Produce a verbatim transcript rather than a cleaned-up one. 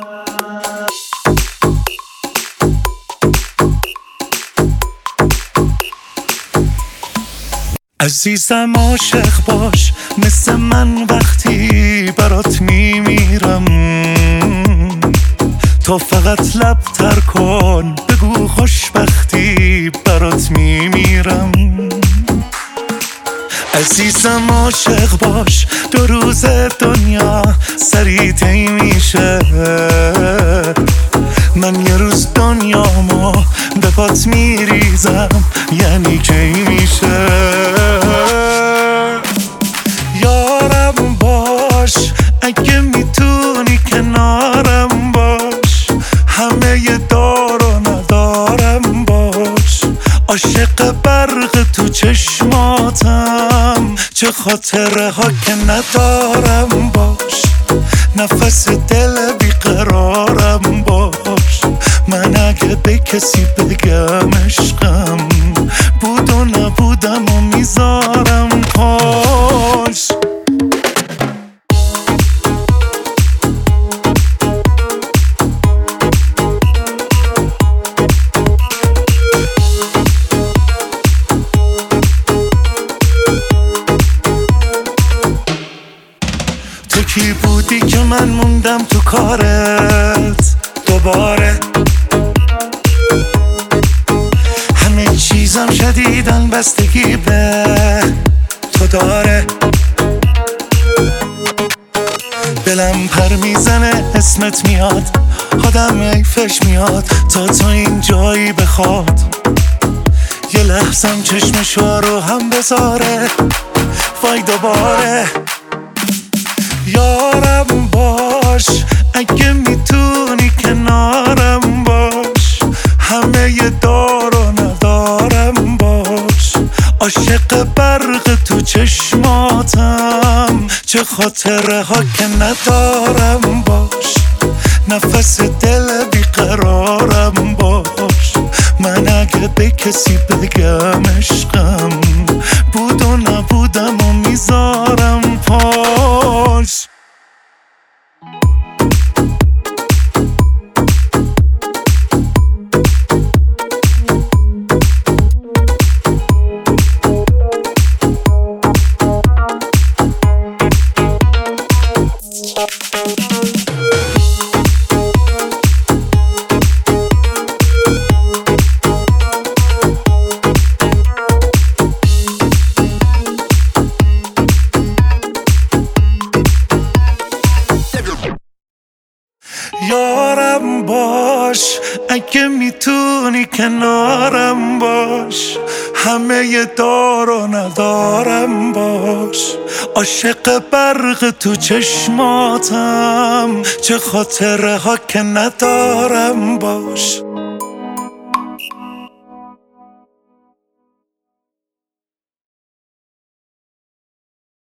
عزیزم عاشق باش مثل من وقتی برات میمیرم، تو فقط لب تر کن بگو خوشبختی برات میمیرم. عزیزم عاشق باش دو روز دنیا سری طی میشه، من یه روز دنیامو به پات میریزم یعنی کی میشه. یارم باش اگه میتونی کنارم باش، همه ی دار و ندارم باش، عاشق برق تو چشماتم چه خاطره ها که ندارم باش، نفس دل بیقرارم باش، من اگه به کسی بگم عشقم بود و نبودم و میذارم پاش. تو کی بودی که من موندم تو کارت دوباره، همه چیزم شدیدن بستگی به تو داره، دلم پر میزنه اسمت میاد آدم ایفش میاد تا تو این جایی بخواد، یه لحظم چشمشو رو هم بذاره وای دوباره. یارم باش اگه میتونی کنارم باش، همه ی دار و ندارم باش، عاشق برق تو چشماتم چه خاطره ها که ندارم باش، نفس دل بیقرارم باش، من اگه به کسی بگم عشقم بود و نبودم و میذارم پاش. یارم باش اگه میتونی کنارم باش، همه ی دار و ندارم باش، عاشق برق تو چشماتم چه خاطره ها که ندارم باش.